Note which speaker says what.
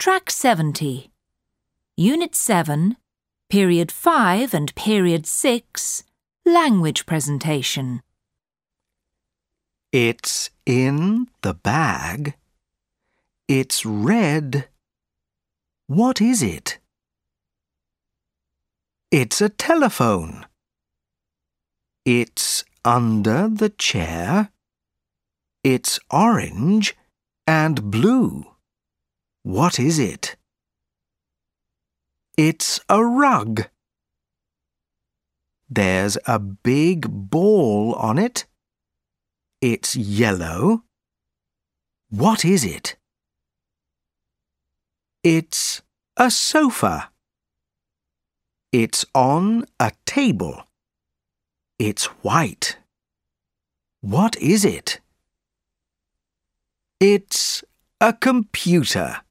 Speaker 1: Track 70. Unit 7, Period 5 and Period 6, Language Presentation.
Speaker 2: It's in the bag. It's red. What is it? It's a telephone. It's under the chair. It's orange and blue. What is it? It's a rug. There's a big ball on it. It's yellow. What is it? It's a sofa. It's on a table. It's white. What is it? It's a computer.